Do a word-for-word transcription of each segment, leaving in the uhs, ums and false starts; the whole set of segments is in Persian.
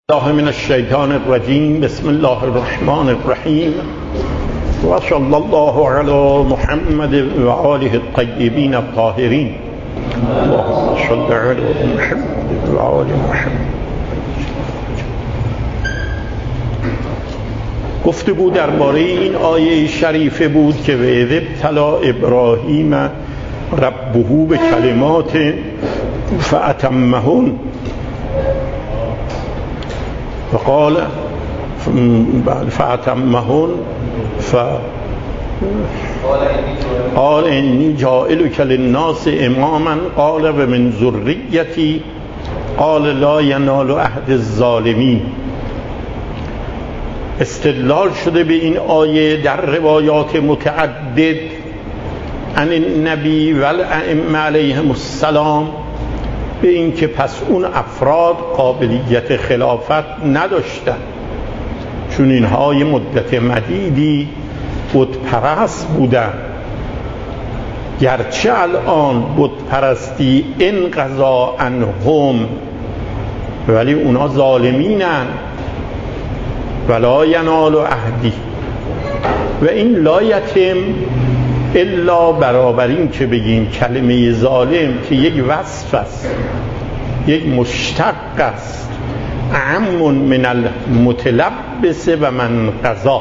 الله من الشیطان الرجیم. بسم الله الرحمن الرحیم و صلی الله علی محمد و آله الطیبین الطاهرین. اللهم صل علی محمد و آل محمد. گفتگو درباره این آیه شریفه بود که و اذ ابتلی ابراهیم ربه به کلمات فاتمهن فقال فاتمهن قال انی جاعلک للناس اماما قال و من ذریتی قال لا ینال عهد الظالمین. استدلال شده به این آیه در روایات متعدد عن النبی و الائمه علیهم السلام به این که پس اون افراد قابلیت خلافت نداشتن، چون اینها یه مدت مدیدی بت پرست بودن. گرچه الان بت پرستی انقضا عنهم، ولی اونا ظالمینن. ولا ینال عهدی، و این لا یتم الا برابر این که بگیم کلمه ظالم که یک وصف است، یک مشتق است، اعم من المتلبس و من قضا.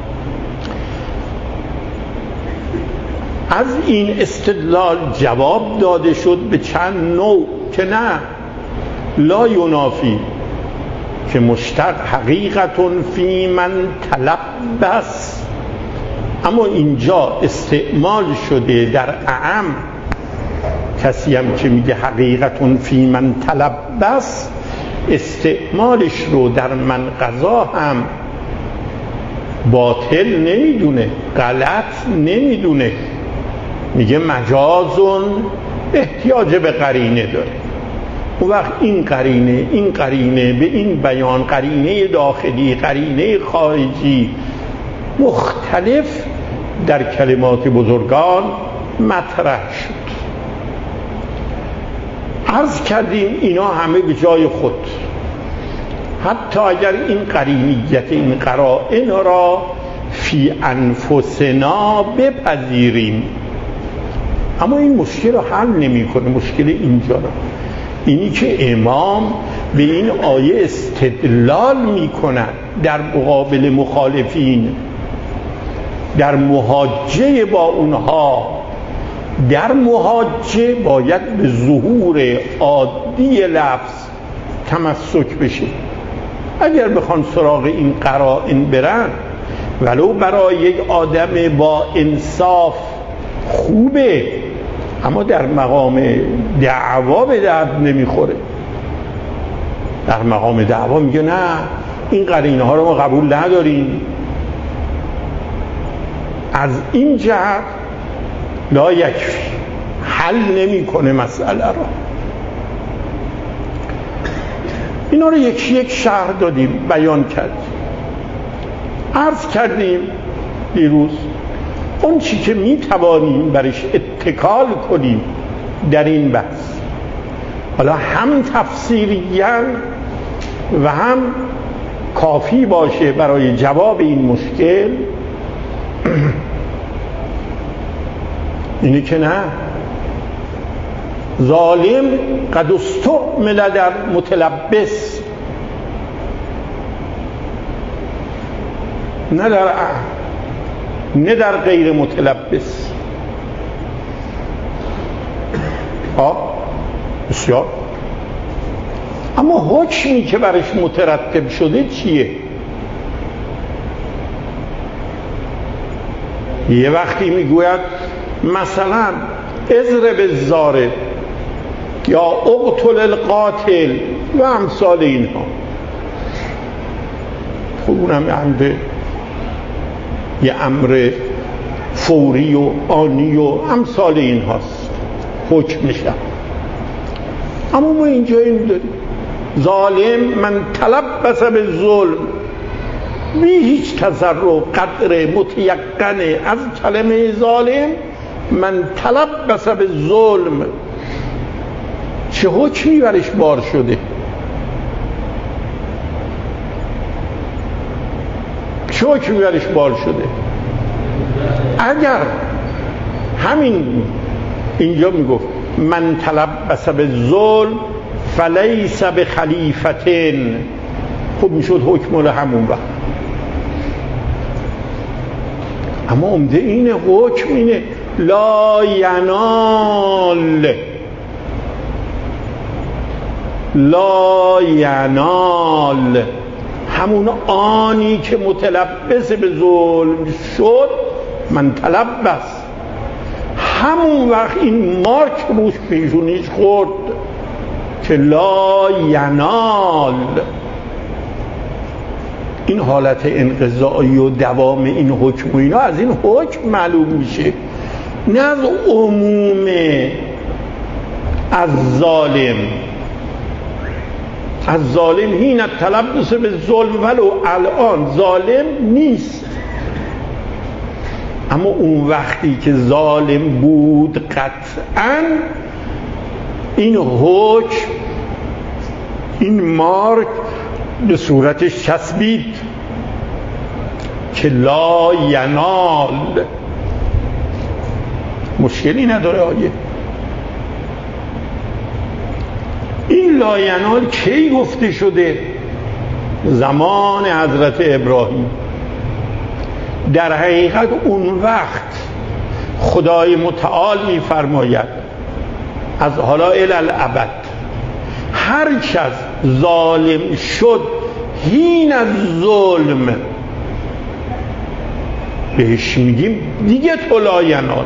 از این استدلال جواب داده شد به چند نوع که نه لا ینافی، که مشتق حقیقتون فی من تلبس، اما اینجا استعمال شده در اعم. کسی هم که میگه حقیقتون فی من تلبس، استعمالش رو در من قضا هم باطل نمیدونه، غلط نمیدونه، میگه مجازون احتیاج به قرینه داره. اون وقت این قرینه این قرینه به این بیان، قرینه داخلی قرینه خارجی مختلف در کلمات بزرگان مطرح شد. عرض کردیم اینا همه به جای خود، حتی اگر این قرینیت این قرائن را فی انفسنا بپذیریم، اما این مشکل رو حل نمی کنه. مشکل اینجا را اینی که امام به این آیه استدلال می کند در مقابل مخالفین، در محاجه با اونها. در محاجه باید به ظهور عادی لفظ تمسک بشه. اگر بخوان سراغ این قرائن برن، ولو برای یک آدم با انصاف خوبه، اما در مقام دعوا به درد نمیخوره. در مقام دعوا میگه نه این قرینه ها رو ما قبول نداریم. از این جهت لا یکفی، حل نمیکنه مسئله را. اینا رو یک یک شرح دادیم، بیان کردیم، عرض کردیم دیروز اون چی که میتوانیم برش اتکال کنیم در این بحث، حالا هم تفسیریاً و هم کافی باشه برای جواب این مشکل، اینی که نه ظالم قد استعمل در متلبس، نه در نه در غیر متلبس. آه بسیار. اما حکمی که برش مترتب شده چیه؟ یه وقتی میگوید مثلا اضرب الضارب یا اقتل القاتل و امثال اینها، خب اونم امر یه امر فوری و آنی و امثال این هاست، حکم میشه. اما ما اینجا این داریم ظالم من تلبس به ظلم، بی هیچ تذرع قدر متیقنه از کلمه ظالم، من تلبس به ظلم، چه حکمی برش بار شده؟ چه حکمی برش بال شده؟ اگر همین اینجا میگفت من تلبس بالظلم فلیس بخلیفتن، خب میشد حکم مال همون وقت. اما عمده اینه، حکم اینه لا ینال، لا ینال، همون آنی که متلبس به ظلم شد من تلبس، همون وقت این مارک روش پیشونیش خورد که لا ینال. این حالت انقضایی و دوام این حکم و اینا از این حکم معلوم میشه، نه از عموم از ظالم. از ظالم هین تلبس به ظلم ولو الان ظالم نیست، اما اون وقتی که ظالم بود قطعاً این حکم، این مارک به صورتش چسبید که لا ینال. مشکلی نداره آیه. این لا ینال کی گفته شده؟ زمان حضرت ابراهیم. در حقیقت اون وقت خدای متعال می‌فرماید از حالا الی الابد هر کس ظالم شد هین از ظلم بهش میگیم دیگه تو لا ینال.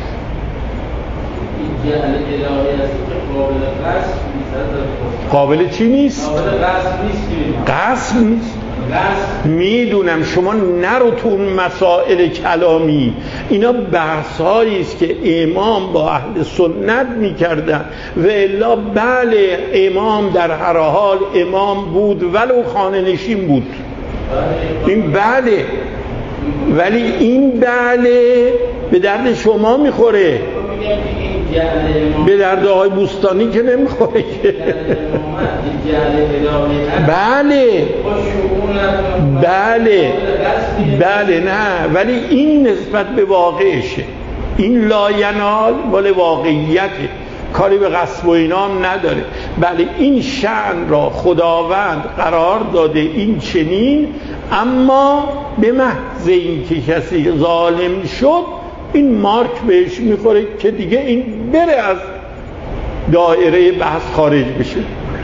قابل چی نیست؟ قصد نیست. میدونم شما نرو تو اون مسائل کلامی، اینا بحثایی است که امام با اهل سنت میکردن و الا بله امام در هر حال امام بود ولو خانه نشین بود، این بله، ولی این بله به درد شما میخوره، به درد آقای بوستانی که نمیخوره که. بله بله بله نه، ولی این نسبت به واقعشه. این لا ینال مال واقعیته، کاری به غصب و اینا هم نداره. بله این شأن را خداوند قرار داده این چنین، اما به محض این که کسی ظالم شد این مارک بهش میخوره که دیگه این بره از دایره بحث خارج بشه.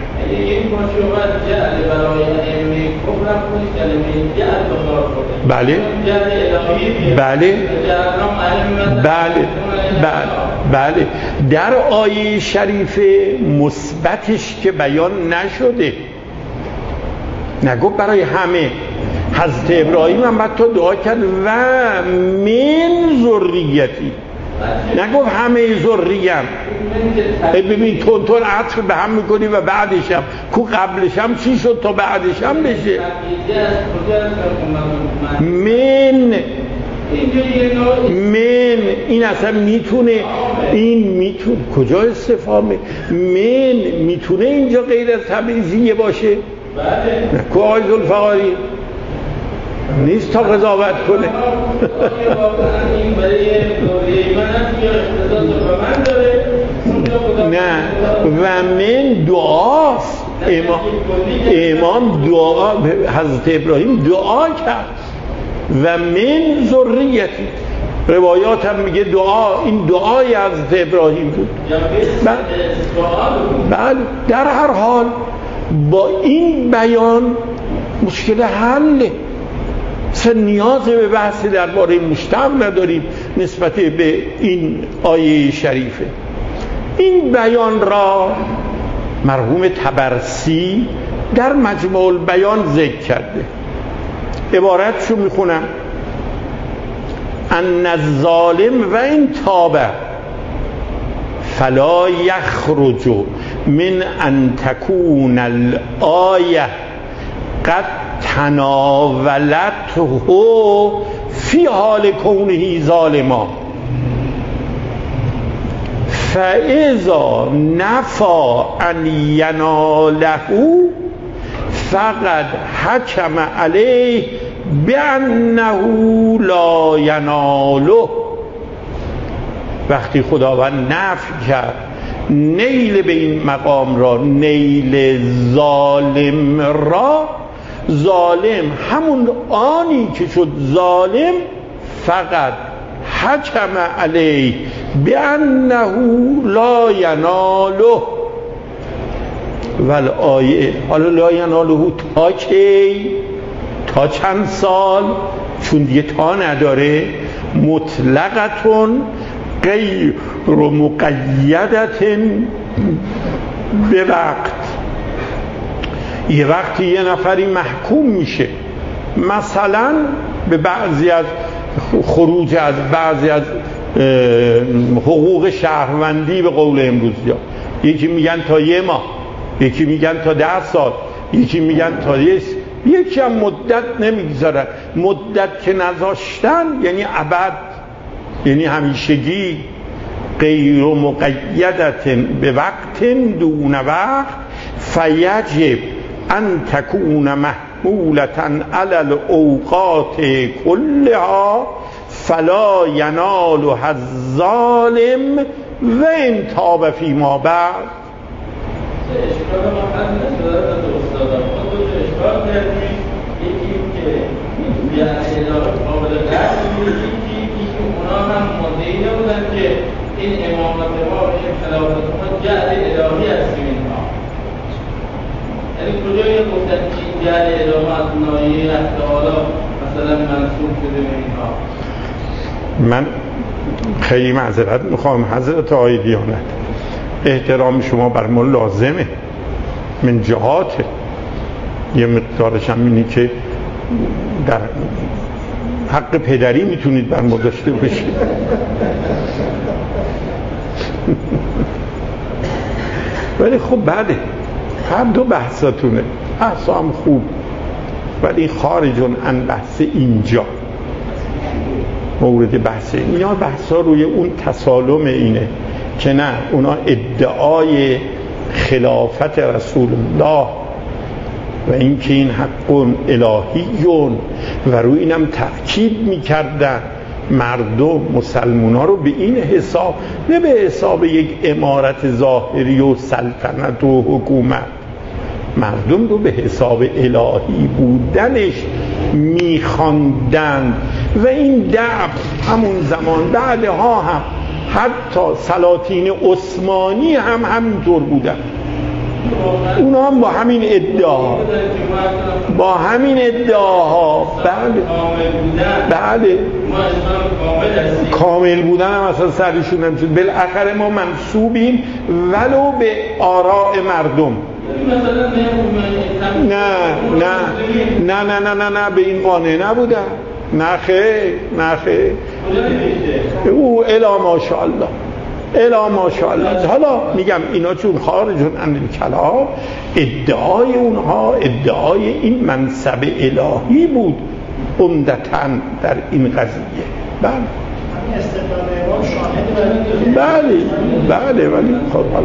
بله بله بله بله بله در آیه شریف مثبتش که بیان نشده، نگفت برای همه. حضرت ابراهیم هم بعد تو دعا کرد و من ذریتی، نگفت همه ذریم. ببین تون تون عطف به هم میکنی و بعدش هم کو قبلش هم چی شد تا بعدش هم بشه. من من این اصلا میتونه، این میتونه کجا استفهامه؟ من میتونه اینجا غیر از تبعیضیه باشه؟ نه کو آقای ذوالفقاری نیست تا قضاوت کنه. نه و من دعاست. امام, امام دعا، حضرت ابراهیم دعا کرد و من ذریتی. روایات هم میگه دعا، این دعای حضرت ابراهیم بود. بله در هر حال با این بیان مشکل حله، اصلا نیاز به بحثی درباره مشتق نداریم نسبت به این آیه شریفه. این بیان را مرحوم طبرسی در مجموع البیان ذکر کرده. عبارتشو میخونم: ان الظالم و این تابه فلا یخرج من ان تکون الآیه قد تناولته فی حال کونه ظالما فاذا نفا ان یناله فقد حکم علیه بأنه لا یناله. وقتی خداوند نفی کرد نیل به این مقام را، نیل ظالم را، ظالم همون آنی که شد ظالم فقط حکم علیه بأنه لا یناله والآیه. حالا لا یناله تا کی؟ تا چند سال؟ چون دیگه تا نداره. مطلقتون غیر مقیدت به وقت. یه وقتی یه نفری محکوم میشه مثلا به بعضی از خروج از بعضی از حقوق شهروندی به قول امروزی ها، یکی میگن تا یه ماه، یکی میگن تا ده سال، یکی میگن تا یه یکی هم مدت نمیگذارن. مدت که نذاشتن یعنی ابد، یعنی همیشگی. غیر مقیدت به وقت دون وقت فیجب ان تکون محمولتا علی الاوقات کلها فلا ینالها الظالم و ان تاب فیما بعد. اشکال ما حل نشده از استادان خود رو اشکال کردیم. یکی که یعنی اداره قابل درد، یکی که اونا هم مدعی نبودن که این امامت ما و این خلافت ما جعل الهی هستیم اینها. یعنی کجایی گفتن که این جعل الهی از نایه احتحالا مثلا منصوب شده به اینها؟ من خیلی معذرت میخوام حضرت آقای دیانت، احترام شما بر ما لازمه من جهاته. یه مقدارش هم اینی که در حق پدری میتونید بر ما داشته باشید. ولی خب بله، هر دو بحثاتونه، بحث هم خوب، ولی خارجون عن بحث اینجا مورد بحث. اینا بحثا روی اون تسالم اینه که نه، اونا ادعای خلافت رسول الله و اینکه این حق الهیون و روی اینم تأکید میکردن مردم مسلمان ها رو به این حساب، نه به حساب یک امارت ظاهری و سلطنت و حکومت، مردم رو به حساب الهی بودنش میخواندند. و این دعو همون زمان بعدها هم حتی سلاطین عثمانی هم همینطور بودن. اونا هم با همین ادعا با همین ادعاها بله بله کامل بودن هم اصلا سرشون نمیشد. بالاخره ما منسوبیم ولو به آراء مردم. نه نه نه نه نه نه نه به این قانع نبودن. نه خیر نه خیر او الا ماشاءالله الا ماشاءالله. حالا میگم اینا چون خارجون عن الکلام، ادعای اونها ادعای این منصب الهی بود عمدتاً در این قضیه. بله بله بله ولی خب حالا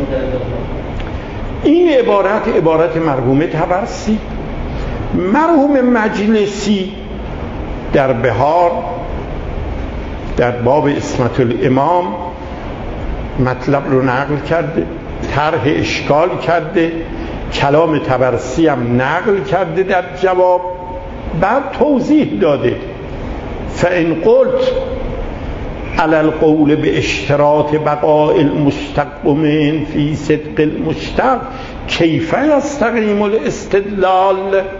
این عبارت عبارت مرحوم طبرسی. مرحوم مجلسی در بهار در باب عصمت الامام مطلب رو نقل کرده، طرح اشکال کرده، کلام طبرسی هم نقل کرده در جواب، بعد توضیح داده. فإن قلت على القول باشتراط بقاء المستقم في صدق المشتق كيف يستقيم الاستدلال؟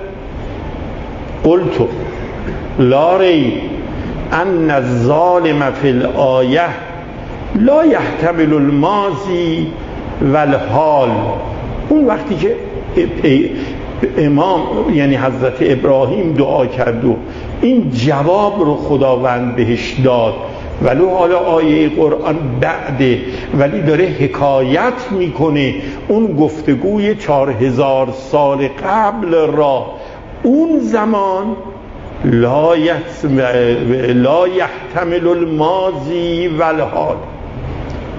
قلت لا ريب أن الظالم في الآية لا يحتمل الماضي والحال. اون وقتی که امام یعنی حضرت ابراهیم دعا کرد و این جواب رو خداوند بهش داد، ولو حالا آیه قرآن بعده ولی داره حکایت میکنه اون گفتگوی چهار هزار سال قبل را. اون زمان لا لا یحتمل الماضی والحال.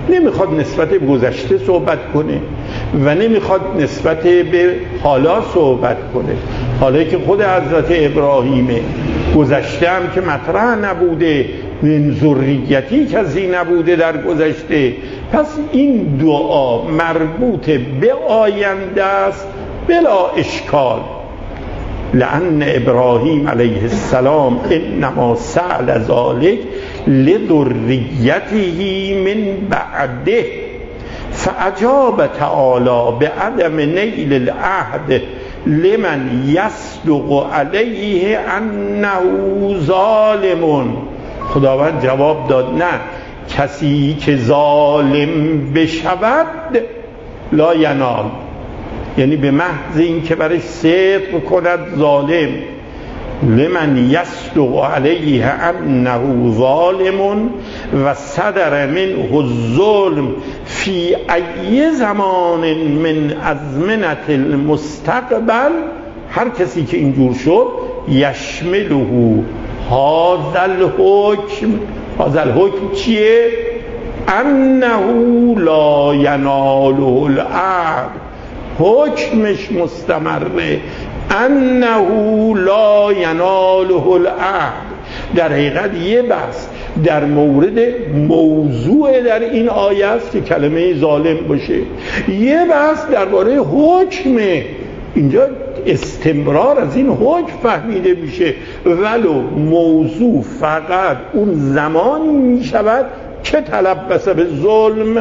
نمیخواد نسبت به گذشته صحبت کنه و نمیخواد نسبت به حالا صحبت کنه. حالا که خود حضرت ابراهیمه، گذشته هم که مطرح نبوده، من ذریتی کسی نبوده در گذشته، پس این دعا مربوط به آینده است بلا اشکال. لأن ابراهیم علیه السلام انما سأل ذلك لذریته من بعده فاجاب تعالی بعدم نیل العهد لمن یصدق علیه انه ظالم. خداوند جواب داد نه، کسی که ظالم بشود لا ینال، یعنی به محض این که برش صدق کند ظالم، لمن یصدق علیه انه ظالم و صدر منه الظلم فی ای زمان من ازمنة المستقبل، هر کسی که اینجور شد یشمله هذا الحکم. هذا الحکم چیه؟ انه لا یناله العهد، حکمش مستمره، انه لا یناله العهد. در حقیقت یه بحث در مورد موضوع در این آیه است که کلمه ظالم باشه، یه بحث درباره حکمه. اینجا استمرار از این حکم فهمیده میشه، ولو موضوع فقط اون زمانی میشود که تلبس به ظلم،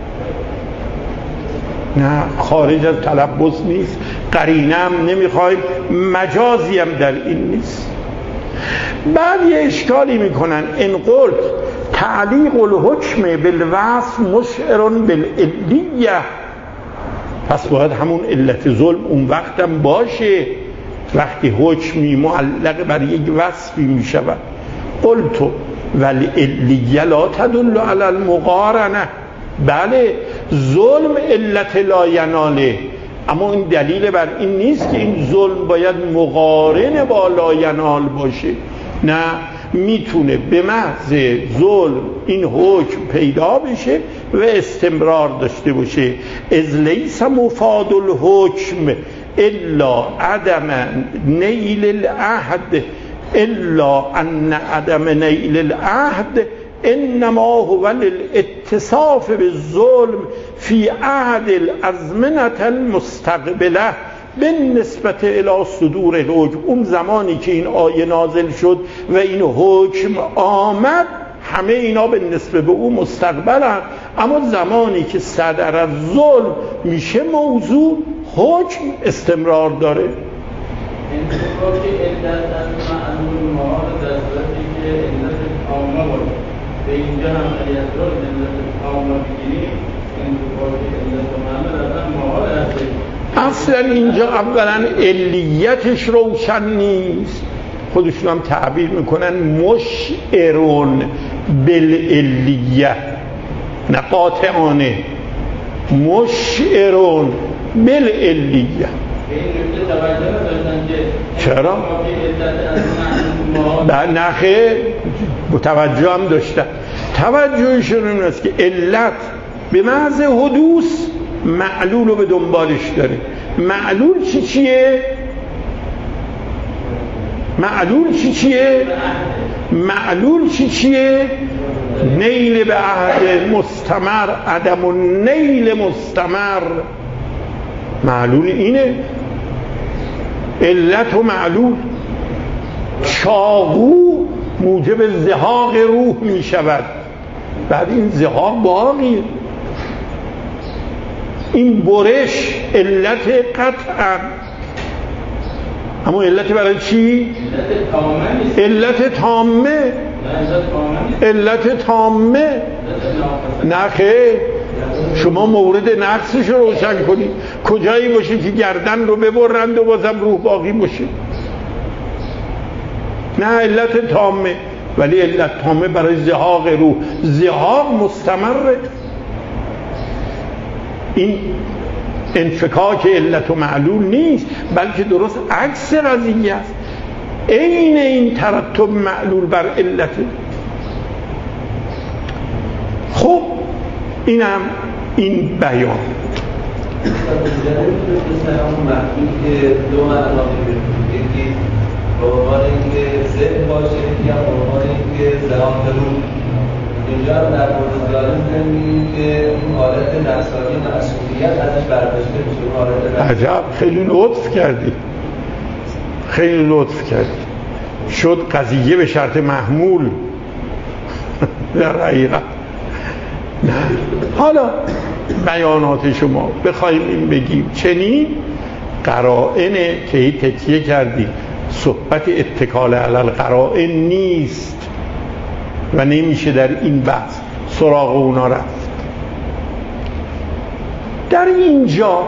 نه خارج از تلبس نیست. قرینه هم نمیخوایم، مجازی هم در این نیست. بعد یه اشکالی میکنن، ان قلت تعلیق الحکم بالوصف مشعر بالعلیه، پس باید همون علت ظلم اون وقت هم باشه وقتی حکمی معلق بر یک وصفی میشود. قلت والعلیه لا تدل علی المقارنه، بله ظلم علت لا یناله، اما این دلیل بر این نیست که این ظلم باید مقارن با لا ینال باشه. نه، میتونه به محض ظلم این حکم پیدا بشه و استمرار داشته باشه. اذ لیس مفاد الحکم الا عدم نیل العهد الا ان عدم نیل العهد انما هو للاتصاف بالظلم فی عهد الازمنة المستقبله بالنسبه الی صدور الحکم. اون زمانی که این آیه نازل شد و این حکم آمد، همه اینا به نسبه به اون مستقبلن، اما زمانی که صدر از ظلم میشه موضوع، حکم استمرار داره. انتفاق علت از معلول ما در صورتی که علت عامه باشه، به اینجا هم اگر علت عامه بگیریم انتفاق علت معلول از ما هست. اصلا اینجا اولا علیتش روشن نیست، خودشون هم تعبیر میکنن مشعرون بالعلیه، نه قاطعانه، مشعرون بالعلیه. چرا؟ نه خیر، توجه هم داشتن. توجهشون این است که علت به محض حدوث معلول رو به دنبالش داره. معلول چی چیه؟ معلول چی چیه؟ معلول چی چیه؟ نیل به عهد مستمر، عدم و نیل مستمر. معلول اینه، علت و معلول. چاقو موجب زهاق روح می شود، بعد این زهاق باقی. این برش علت قطعا، اما علت برای چی؟ علت تامه. علت تامه نه خیر، شما مورد نقصش رو روشن کنید. کجایی باشه که گردن رو ببرند و بازم روح باقی باشه؟ نه، علت تامه، ولی علت تامه برای زهاق روح. زهاق مستمره. این انفکاک علت و معلول نیست، بلکه درست عکس قضیه است. عین این ترتب معلول بر علت. خب اینم این بیان. که دو معنا می‌بینیم، یکی به عنوان اینکه ذهن باشه، یکی هم به عنوان اینکه ذهان رو. اینجا هم در مورد ظالم می‌بینیم که اون حالت نفسانی مسئولیت ازش برداشته میشه. حالت عجب، خیلی لطف کردی، خیلی لطف کردی. شد قضیه به شرط محمول در حقیقت. نه حالا بیانات شما بخوایم این بگیم چنین قرائنه که هی تکیه کردی، صحبت اتکال علی القرائن نیست و نمیشه در این بحث سراغ اونا رفت. در اینجا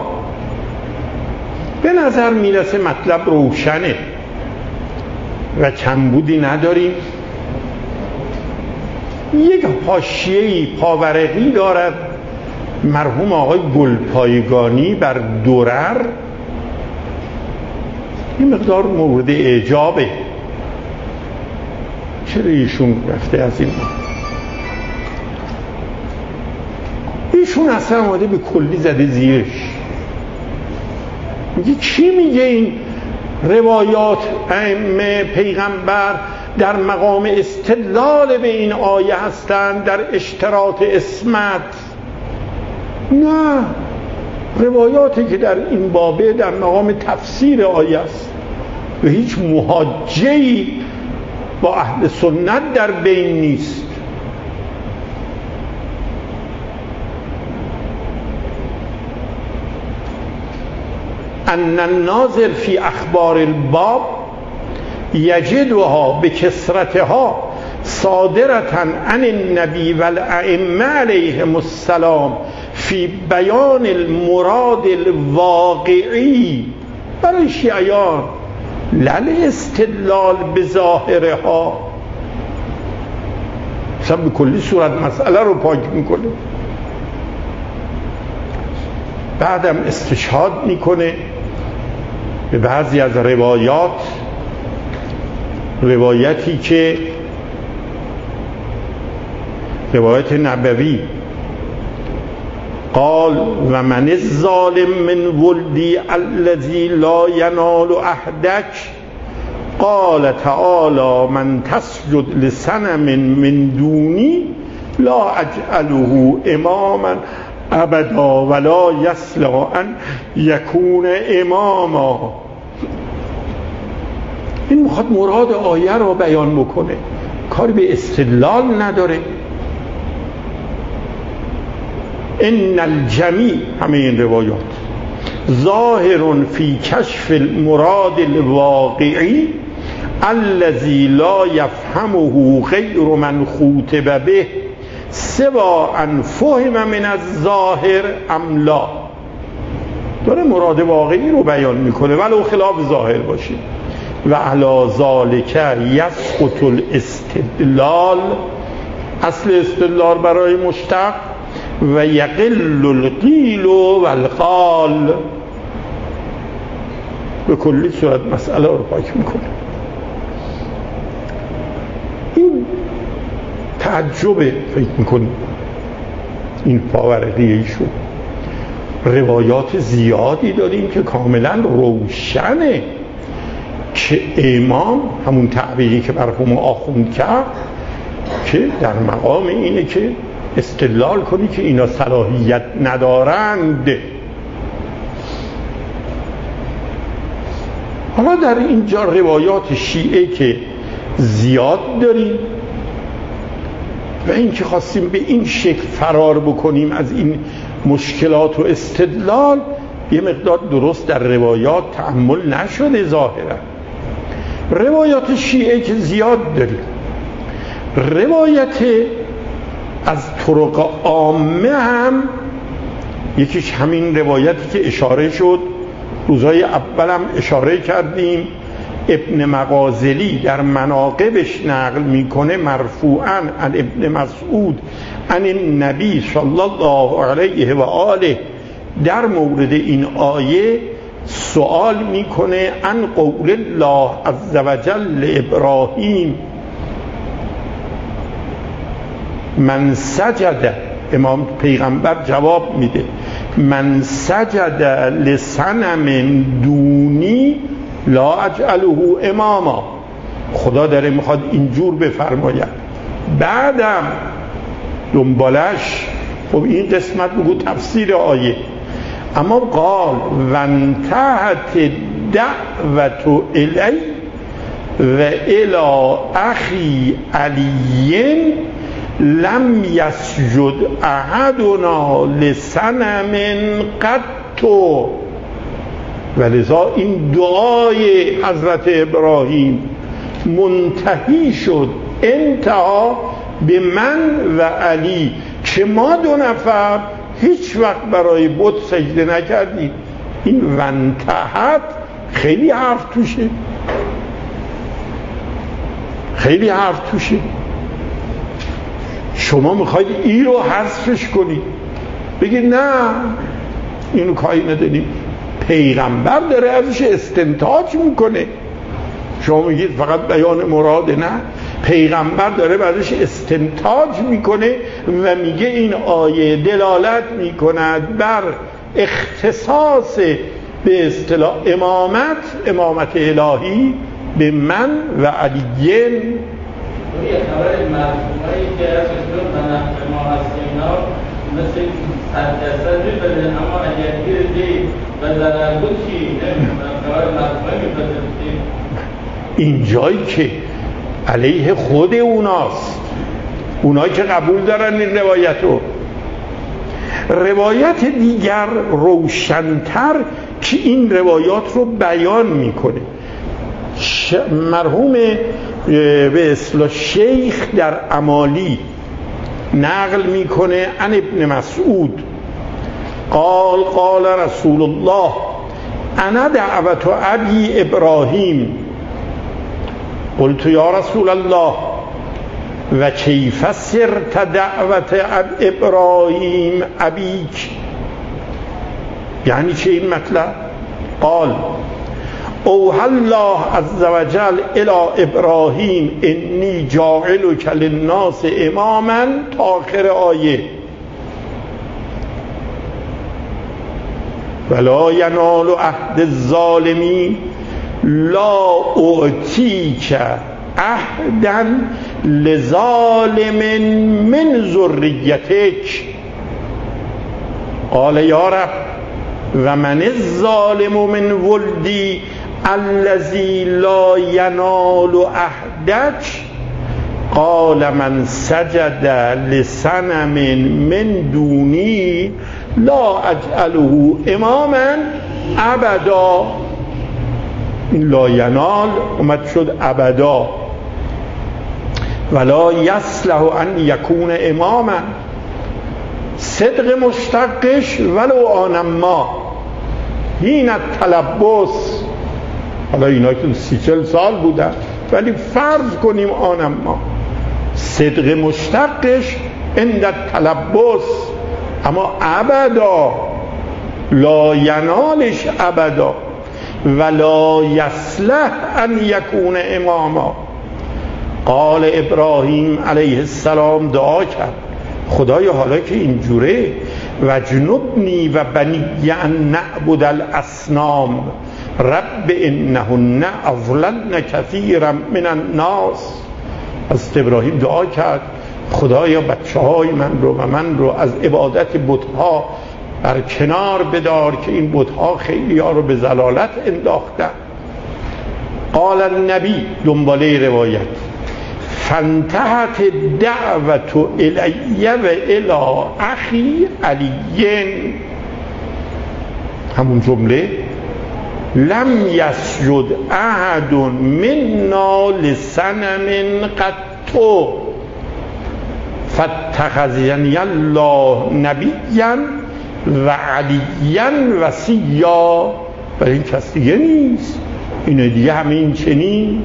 به نظر میرسه مطلب روشنه و کمبودی نداریم. یک حاشیه‌ای پاورقی دارد مرحوم آقای گلپایگانی بر درر، این مقدار مورد اعجابه. چرا ایشون رفته از این؟ ایشون اصلا آمده به کلی زده زیرش، میگه چی میگه این روایات ائمه پیغمبر در مقام استدلال به این آیه هستند در اشتراط اسمت؟ نه، روایاتی که در این بابه در مقام تفسیر آیه است و هیچ محاجه‌ای با اهل سنت در بین نیست. ان الناظر فی اخبار الباب یجدها بکثرتها صادرة عن النبی والائمه علیهم السلام فی بیان المراد الواقعی برای شیعیان، لل استدلال به ظاهرها. مثلا به کلی صورت مسئله رو پاک میکنه، بعدم استشهاد میکنه به بعضی از روایات، روایتی که روایت نبوی قال و من الظالم من ولدی الذی لا ینال احدک قال تعالی من تسجد لصنم من دونی لا اجعله اماما ابدا ولا یصلح ان یکون اماما. این میخواد مراد آیه رو بیان بکنه، کاری به استدلال نداره. ان الجمیع، همه این روایات، ظاهر فی کشف المراد الواقعی الذی لا یفهمه غیر من خوطب به سوا ان فهم من الظاهر ام لا. داره مراد واقعی رو بیان میکنه ولو خلاف ظاهر باشه. و علی ذالک یسقط الاستدلال، اصل استدلال برای مشتق، و یقل القیل و القال، به کلی صورت مسئله رو پاک میکنه. این تعجبه فکر میکنیم این پاورقی ایشون. روایات زیادی داریم که کاملا روشنه که امام، همون تعبیری که مرحوم آخوند کرد، که در مقام اینه که استدلال کنی که اینا صلاحیت ندارند. حالا در اینجا روایات شیعه که زیاد داریم و این که خواستیم به این شکل فرار بکنیم از این مشکلات و استدلال، یه مقدار درست در روایات تأمل نشده ظاهرا. روایات شیعه که زیاد داریم، روایت از طرق عامه هم یکیش همین روایتی که اشاره شد روزهای اولم اشاره کردیم، ابن مغازلی در مناقبش نقل میکنه مرفوعاً عن ابن مسعود عن النبی صلی الله علیه و آله در مورد این آیه سوال میکنه عن قول الله عز وجل ابراهیم من سجد امام پیغمبر جواب میده من سجد لصنم دونی لا اجعله اماما. خدا داره میخواد اینجور بفرماید. بعدم دنبالش خب این قسمت بگو تفسیر آیه، اما قال وانتهت دعوت الی و الی اخی علی لم یسجد احدنا لصنم قط. ولذا این دعای حضرت ابراهیم منتهی شد انتها به من و علی که ما دو نفر هیچ وقت برای بت سجده نکردیم. این وانتهت خیلی حرف توشه، خیلی حرف توشه. شما میخواید این رو حذفش کنید، بگید نه اینو کاری نداریم، پیغمبر داره ازش استنتاج میکنه. شما میگید فقط بیان مراد، نه، پیغمبر داره ازش استنتاج میکنه و میگه این آیه دلالت میکند بر اختصاص به اصطلاح امامت امامت الهی به من و علیین. یه خبر مرحومایی که از اسلام منحف ما هستینا مثل صد درصد میبده، اما اگر گیر دی و ضرر بود چی؟ نمیدونم خبر مرحومایی میبده. این جایی که علیه خود اوناست، اونایی که قبول دارن این روایتو. روایت دیگر روشن‌تر که این روایات رو بیان میکنه. مرحوم به اصطلاح شیخ در امالی نقل میکنه عن ابن مسعود قال قال رسول الله انا دعوت ابی ابراهیم قلت یا رسول الله و کیف سرت دعوت ابراهیم ابیک. یعنی چه این مطلب؟ قال اوحى الله عز وجل الى ابراهیم انی جاعلک للناس اماما تا آخر آیه. ولا ینال عهد الظالمین لا اعطیک عهدا لظالم من ذریتک. قال یا رب و من الظالم من ولدی الذی لا ینال عهدک. قال من سجد لصنم من دونی لا اجعله اماما ابدا. این لا ینال اومد شد ابدا. ولا یصلح ان یکون اماما. صدق مشتقش ولو آن ما هین التلبس. حالا اینا که سی چل سال بودن، ولی فرض کنیم آن ما. صدق مشتقش عند التلبس، اما ابدا لا ینالش ابدا. ولا یصلح ان یکون اماما. قال ابراهیم علیه السلام دعا کرد خدایا حالا که اینجوره و جنبنی و بنی ان نعبد الاصنام رب انهن اضللن کثیرا من الناس. از ابراهیم دعا کرد خدایا بچه های من رو و من رو از عبادت بت‌ها بر کنار بدار که این بت‌ها خیلی ها رو به ضلالت انداختن. قال النبی دنباله روایت فانتهت دعوت الی و الی اخی علیین. همون جمله لم یسجد احد منا لصنم قط فاتخذنی الله نبیا و علیا وصیا. برای این کس دیگه نیست، اینو دیگه همین چنین.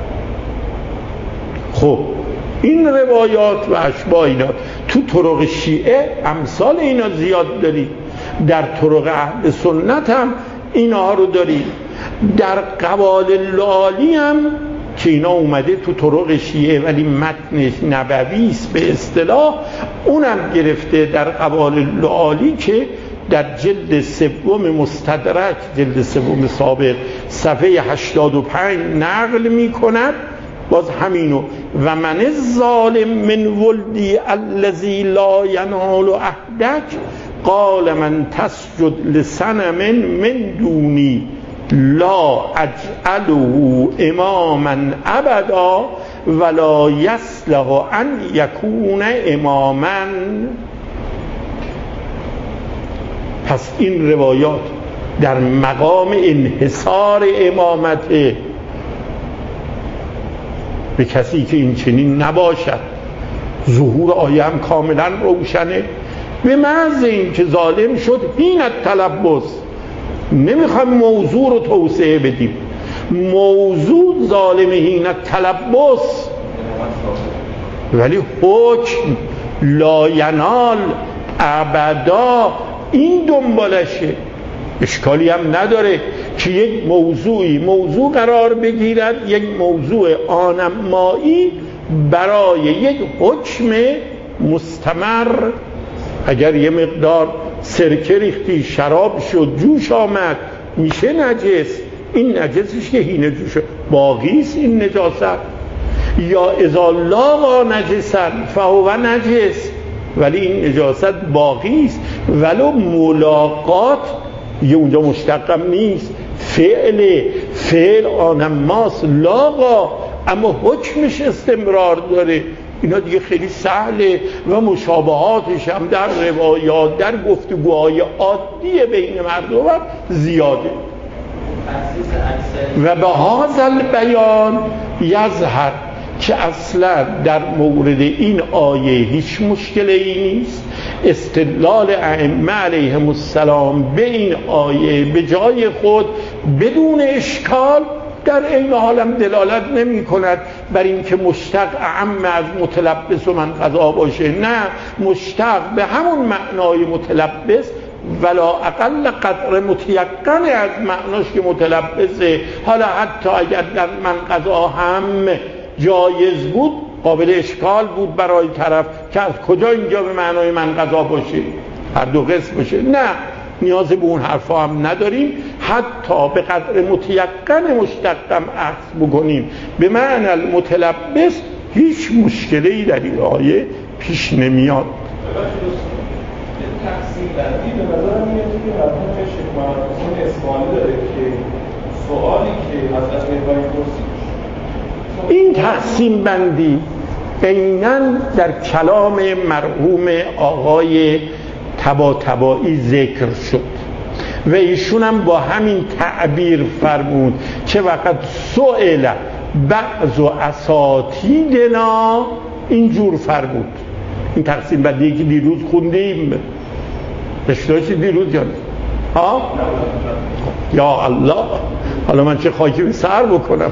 خب این روایات و اشباه اینا تو طرق شیعه امثال اینا زیاد داریم، در طرق اهل سنت هم اینا رو داریم، در قوال لالی هم که اینا اومده تو طرق شیعه ولی متنش نبوی است به اصطلاح، اونم گرفته در قوالب العالی که در جلد سوم مستدرک، جلد سوم سابق، صفحه هشتاد و پنج نقل می کند باز همینو: و من الظالم من ولدی الذی لا ینال عهدک قال من تسجد لصنم من دونی لا اجعله اماما ابدا ولا یصلح ان یکون اماما. پس این روایات در مقام انحصار امامت به کسی که این چنین نباشد. ظهور آیه هم کاملا روشنه، به محض این که ظالم شد این التلبس. نمیخوایم موضوع رو توسعه بدیم، موضوع ظالم هین التلبس، ولی حکم لا ینال ابدا این دنبالشه. اشکالی هم نداره که یک موضوعی موضوع قرار بگیرد، یک موضوع آنمایی برای یک حکم مستمر. اگر یه مقدار سرکه ریختی، شراب شد، جوش آمد، میشه نجس. این نجسش که هینه جوشه باقیست این نجاست. یا اذا لاقا نجسن فهو نجس، ولی این نجاست باقیست ولو ملاقات یه اونجا مشتقم نیست، فعل فعل آنماس لاقا، اما حکمش استمرار داره. اینا دیگه خیلی سهله و مشابهاتش هم در روایات، در گفتگوهای عادی بین مردم هم زیاده. و به هذا البیان یظهر که اصلا در مورد این آیه هیچ مشکلی نیست. استدلال ائمه علیهم السلام به این آیه به جای خود بدون اشکال در این حالم دلالت نمی کند بر این که مشتق اعم از متلبس و من قضا باشه. نه، مشتق به همون معنای متلبس ولا اقل قدر متیقن از معناش که متلبسه. حالا حتی اگر در من قضا هم جایز بود، قابل اشکال بود برای طرف که از کجا اینجا به معنای من قضا باشه، هر دو قسم باشه. نه، نیاز به اون حرفا هم نداریم. حتی به قدر متیقن مشتقم عکس بکنیم به معنی المتلبس، هیچ مشکلی در این آیه پیش نمیاد. تقسیم بندی به نظر میاد که مرحوم شیخ محمد حسین اصفهانی داره که سوالی که حضرت ابراهیم پرسید، این تقسیم بندی عیناً در کلام مرحوم آقای طباطبایی ذکر شد و ایشون هم با همین تعبیر فرمود که وقت سئل بعض اساتیدنا، اینجور فرمود. این تقسیم بندی که دیروز خوندیم، اشتراکی دیروز یاد ها؟ یا الله، حالا من چه خاکی به سر بکنم.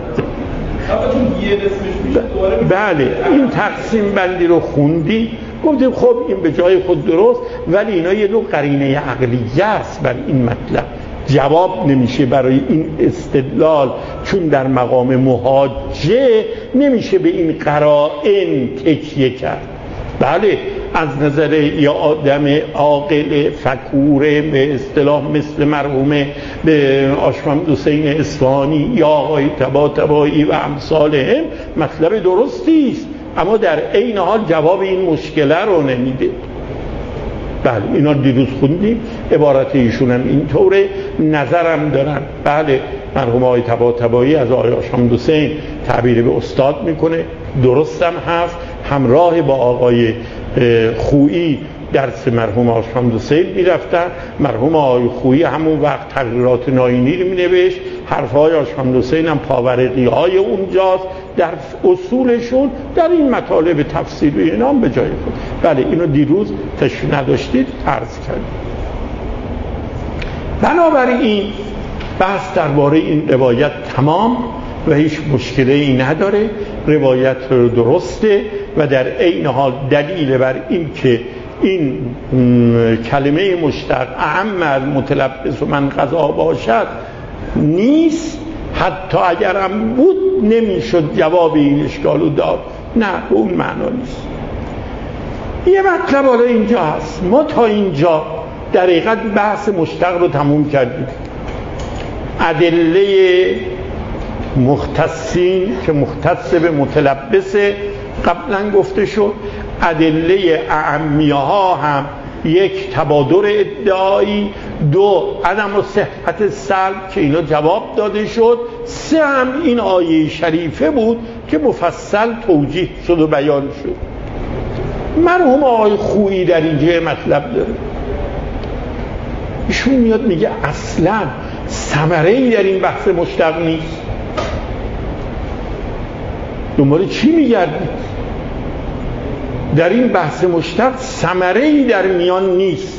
بله، این تقسیم بندی رو خوندی، گفتیم خب این به جای خود درست، ولی اینا یه نوع قرینه عقلیه است بر این مطلب. جواب نمیشه برای این استدلال، چون در مقام محاجه نمیشه به این قرائن تکیه کرد. بله، از نظر یه آدم عاقل فکوره به اصطلاح مثل مرحوم به آشمم حسین اصفهانی یا آقای طباطبایی و امثالهم مطلب درستی است، اما در عین حال جواب این مشکله رو نمیده. بله، اینا دیروز خوندیم، عبارت ایشون هم اینطوره، نظرم دارن. بله، مرحوم آقای طباطبایی از آقای آشمم حسین تعبیر به استاد میکنه، درستم هست. همراه با آقای خویی درس مرحوم آشمم حسین میرفتن. مرحوم آقای خویی همون وقت تقریرات ناینی رو مینوشت، حرفهای آشمم حسین هم پاورقی های اونجاست در اصولشون، در این مطالب تفسیری اینا به جای خود. بله، اینو دیروز تشریح نداشتید، عرض کردیم. بنابراین بحث درباره این روایت تمام و هیچ مشکلی نداره، روایت درسته و در عین حال دلیل بر این که این کلمه مشتق اعم از متلبس و من قضا باشد نیست حتی اگرم بود نمیشد جواب این اشکال رو داد. نه، به اون معنا نیست. یه مطلب حالا اینجا هست. ما تا اینجا در حقیقت بحث مشتق رو تموم کردیم. ادله مختصین که مختص به متلبسه قبلا گفته شد. ادله اعمیه ها هم یک تبادر ادعایی، دو عدم و صحت سلب که اینا جواب داده شد، سه هم این آیه شریفه بود که مفصل توجیه شد و بیان شد. مرحوم آقای خویی در اینجا مطلب داره. ایشون میاد میگه اصلا ثمره‌ای در این بحث مشتق نیست. دنبال چی میگردید؟ در این بحث مشتق ثمره‌ای در میان نیست.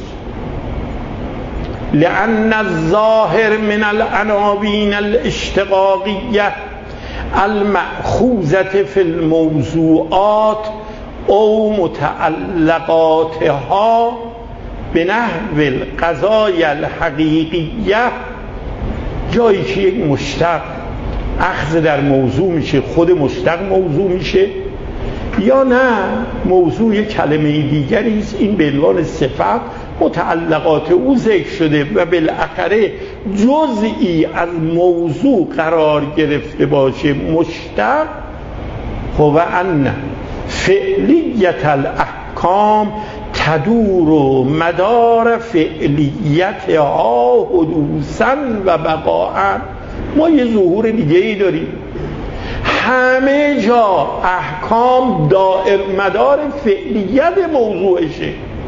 لأن الظاهر من العناوین الاشتقاقیه المأخوذة فی الموضوعات او متعلقاتها به نحو القضایا الحقیقیه، جایی که یک مشتق اخذ در موضوع میشه، خود مشتق موضوع میشه، یا نه موضوع یک کلمه دیگری است، این به عنوان صفت متعلقات او ذکر شده و بالاخره جزئی از موضوع قرار گرفته باشه مشتق. هو ان فعلیت الاحکام تدور و مدار فعلیتها حدوثا و بقاء. ما یه ظهور دیگه ای داریم، همه جا احکام دائر مدار فعلیت موضوعشه.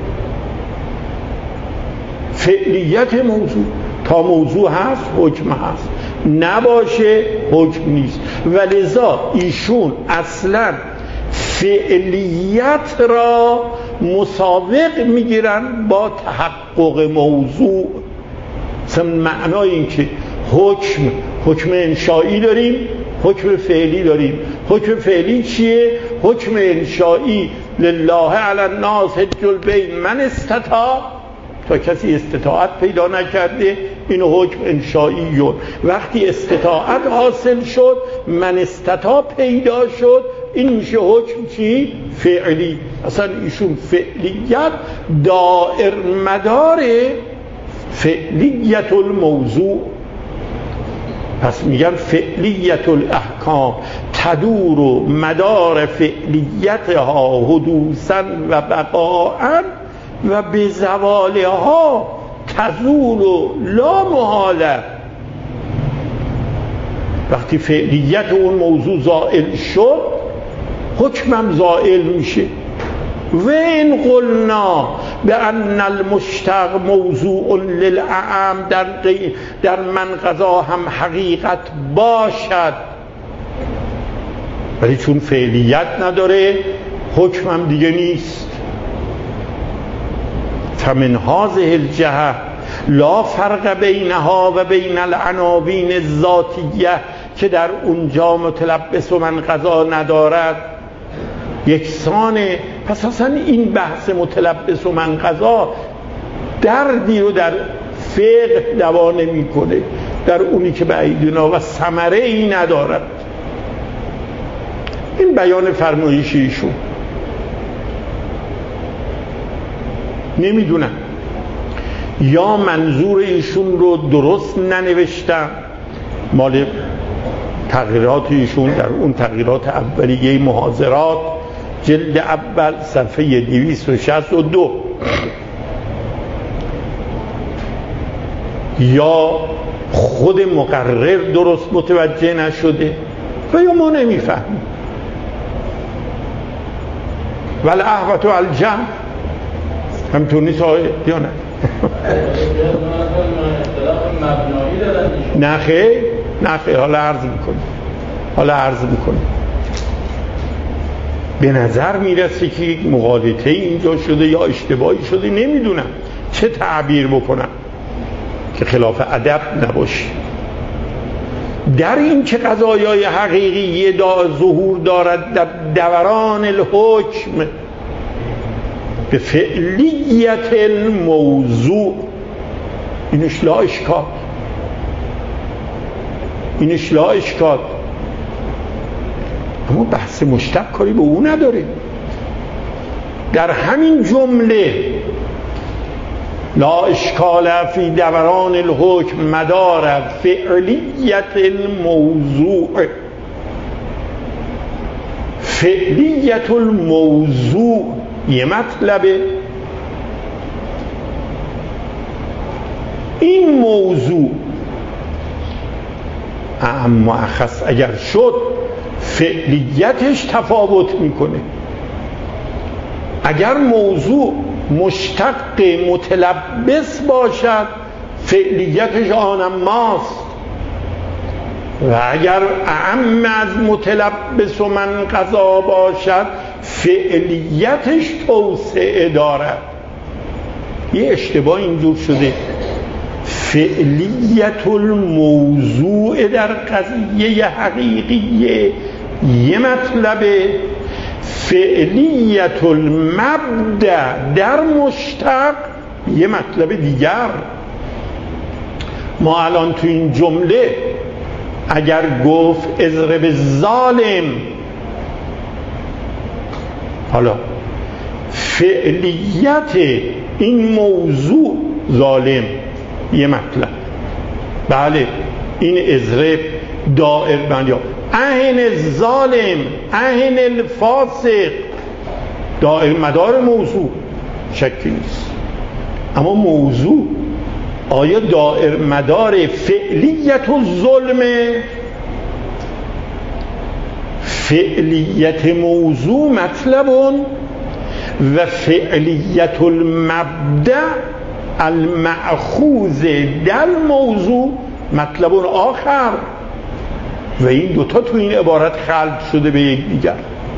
فعلیت موضوع، تا موضوع هست حکم هست، نباشه حکم نیست. ولذا ایشون اصلا فعلیت را مسابق میگیرن با تحقق موضوع. مثلا معنای این که حکم حکم انشایی داریم، حکم فعلی داریم. حکم فعلی چیه؟ حکم انشایی لله علی الناس حج البیت من استطاع، تا کسی استطاعت پیدا نکرده این حکم انشاییه. وقتی استطاعت حاصل شد، من استطاع پیدا شد، این میشه حکم چی؟ فعلی. اصلا ایشون فعلیت دائر مدار فعلیت الموضوع. پس میگن فعلیت الاحکام تدور و مدار فعلیتها حدوثا و بقاء و به زوالها تزول و لا محاله. وقتی فعلیت اون موضوع زائل شد، حکمم زائل میشه. و این قلنا به ان المشتق موضوع للعام در, در من قضا هم حقیقت باشد، ولی چون فعلیت نداره حکمم دیگه نیست. فمن هذه الجهه لا فرق بینها و بین العناوین الذاتیه که در اونجا متلبس و من قضا ندارد یکسانه. پس اصلا این بحث متلبس و من قضا دردی رو در فقه دوا نمی‌کنه، در اونی که به ایدینا و ثمره ای ندارد. این بیان فرمایش ایشون. نمیدونم یا منظور ایشون رو درست ننوشتم، مال تغییرات ایشون در اون تغییرات اولیه محاضرات جلد اول صفحه دویست و شصت و دو، یا خود مقرر درست متوجه نشده و یا ما نمیفهمیم. ولی احوتو الجمع همطور نیست آقای یا نه؟ نه خیلی نه خیلی حالا عرض میکنیم حالا عرض میکنیم به نظر میرسه که یک مغالطه اینجا شده یا اشتباهی شده، نمیدونم چه تعبیر بکنم که خلاف ادب نباشه. در این که قضایای حقیقی دا ظهور دارد در دوران الحکم به فعلیت الموضوع، اینش لا اشکال. اینش لا اشکال، اما بحث مشتق کاری به او نداره. در همین جمله لا اشکال فی دوران الحکم مدار فعلیت الموضوع، فعلیت الموضوع یه مطلبه. این موضوع اما اخص اگر شد فعلیتش تفاوت میکنه. اگر موضوع مشتق متلبس باشد فعلیتش آن ماست، و اگر اعم از متلبس و من قضا باشد فعلیتش توسعه دارد. یه اشتباه اینجور شده، فعلیت الموضوع در قضیه حقیقیه یه مطلبه، فعلیت المبدأ در مشتق یه مطلب دیگر. ما الان تو این جمله اگر گفت اضرب ظالم، حالا فعلیت این موضوع ظالم یه مطلب، بله این اضرب دائر بندیا اهن الظالم اهن الفاسق دائر مدار موضوع شکی نیست. اما موضوع آیا دائر مدار فعلیت الظلم؟ فعلیت موضوع مطلب و فعلیت المبدأ المأخوذ در موضوع مطلب آخر، و این دوتا تو این عبارت خلط شده به یک دیگر.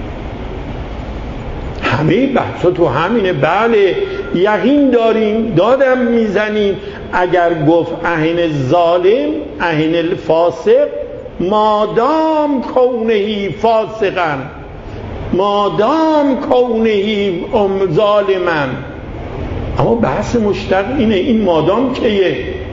همه بحثا تو همینه. بله یقین داریم، دادم میزنیم اگر گفت اهن ظالم اهن الفاسق مادام کونهی فاسقا مادام کونهی ظالمن. اما بحث مشتق اینه، این مادام کیه؟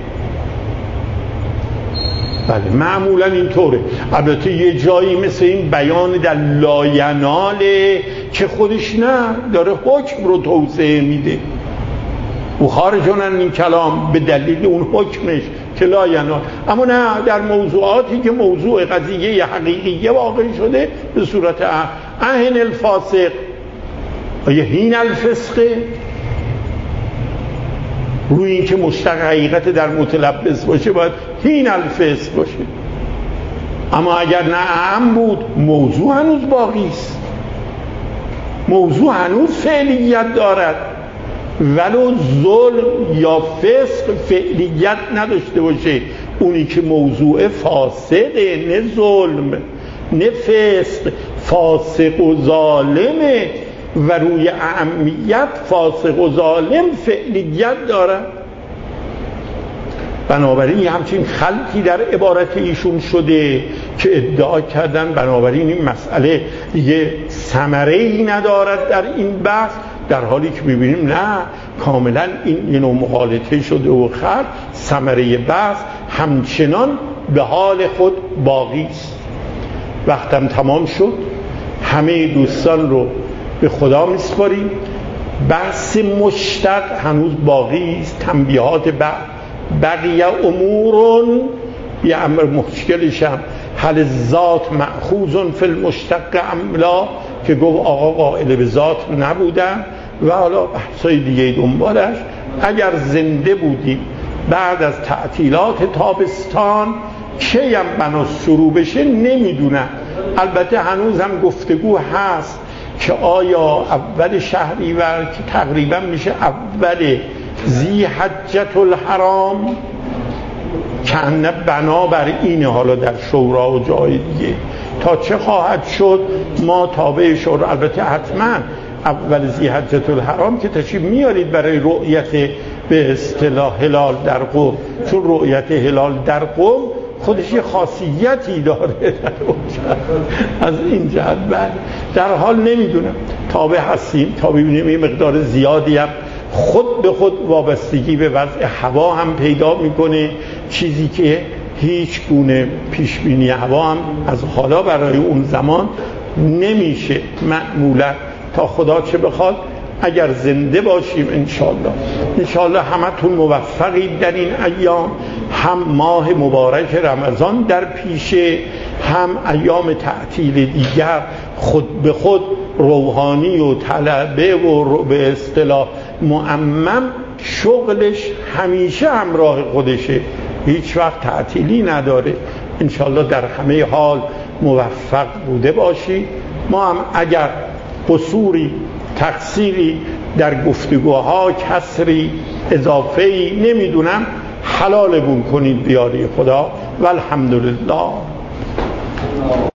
بله معمولا اینطوره. البته یه جایی مثل این بیان در لایناله که خودش نه داره حکم رو توسعه میده و خارجانن این کلام به دلیل اون حکمش که لاینال. اما نه در موضوعاتی که موضوع قضیه حقیقیه واقع شده به صورت اهن الفاسق آیا هین الفسقه، روی این که مشتق حقیقت در متلبس باشه باید هین الفسق باشه. اما اگر نه اعم بود موضوع هنوز باقی است، موضوع هنوز فعلیت دارد، ولو ظلم یا فسق فعلیت نداشته باشه. اونی که موضوع فاسده، نه ظلم نه فسق، فاسق و ظالمه و روی اعمیت فاسق و ظالم فعلیت دارد. بنابراین یه همچین خلطی در عبارت ایشون شده که ادعا کردن بنابراین این مسئله یه ثمره‌ای ندارد در این بحث، در حالی که می‌بینیم نه، کاملا این یه نوع مغالطه شده و خلط. ثمره بحث همچنان به حال خود باقی است. وقتم تمام شد، همه دوستان رو به خدا میسپاریم. بحث مشتق هنوز باقی است، تنبیهات بعد بقیه امورون یه امر مشکلش هم حل ذات مأخوذ فی المشتق املا که گفت آقا قائل به ذات نبودن و حالا بحثای دیگه دنبالش. اگر زنده بودی بعد از تعطیلات تابستان کیم بنا شروع بشه نمیدونم. البته هنوز هم گفتگو هست که آیا اول شهریور که تقریبا میشه اول ذی حجة الحرام که انه بنابر اینه، حالا در شورا و جای دیگه تا چه خواهد شد ما تابع شورا. البته حتما اول ذی حجة الحرام که تشریف میارید برای رؤیت به اصطلاح هلال در قم، چون رؤیت هلال در قم خودش یه خاصیتی داره از این جهت. بعد در حال نمیدونم، تابع هستیم تا ببینیم یه مقدار زیادی هم خود به خود وابستگی به وضع هوا هم پیدا میکنه، چیزی که هیچ گونه پیش بینی هوا هم از حالا برای اون زمان نمیشه معمولا، تا خدا چه بخواد اگر زنده باشیم انشالله. انشالله همتون موفقید در این ایام، هم ماه مبارک رمضان در پیشه، هم ایام تعطیل دیگر خود به خود روحانی و طلبه و به اصطلاح معمم شغلش همیشه همراه خودشه، هیچ وقت تعطیلی نداره. انشالله در همه حال موفق بوده باشی. ما هم اگر قصوری تقصیری در گفتگوها کسری اضافه‌ای نمیدونم حلالمون کنید بیاری خدا. والحمدلله.